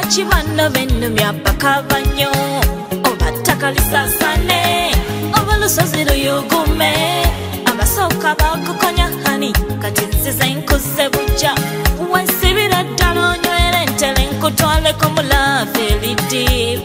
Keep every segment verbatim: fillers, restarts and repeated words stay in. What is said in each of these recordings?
chibano benu myapaka banyo obataka lisasane obulusozi luyugume abasoka bakukonya hani kati nziza nkuze buja wensibira ddala onywere ntele nkutwale ku mulave lidi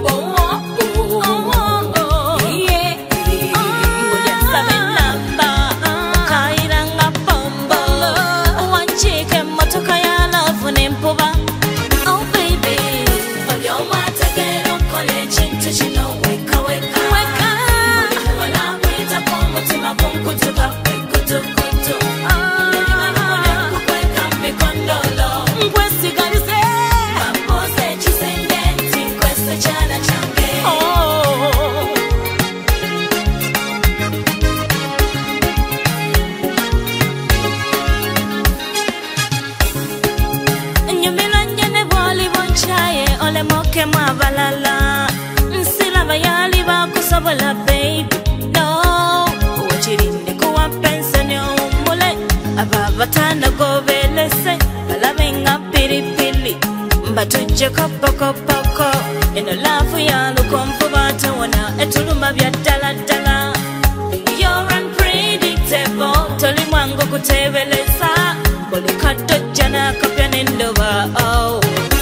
Mwabalala nsila bayali bakusobola baby no wachirinde kuwa pensani umule ababatana gobelese balabenga pilipili mbatuje kopokopoko eno lafu ya lukomfu batawona etuluma bya dala dala. You're unpredictable toli mwangu kutebeleza bolikato jana kapya nendoba oh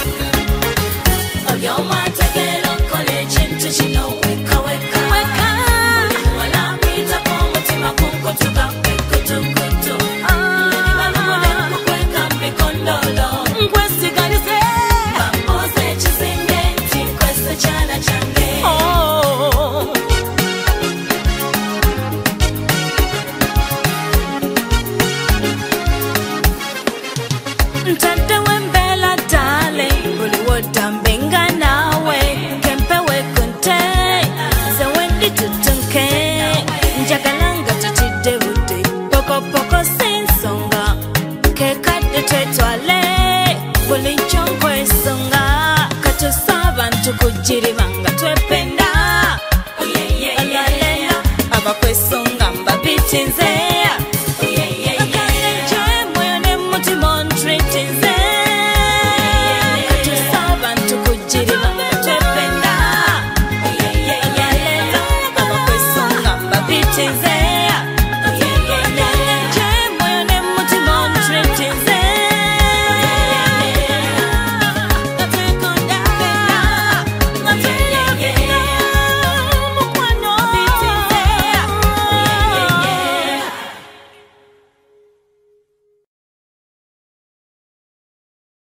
Yo mata kero kole chintu chino weka weka weka wala pita kwa mutima kunko tuka kutu kutu nima lumule kukweka mikondolo nkwesi galise bambose chisenge tinkwese chana change oh ntante wembela dale uliwoda mbenga njagalanga tutidde budde poko poko sensonga kekadde twetwale bulijjo nkwesonga katusaba ntukujjiriba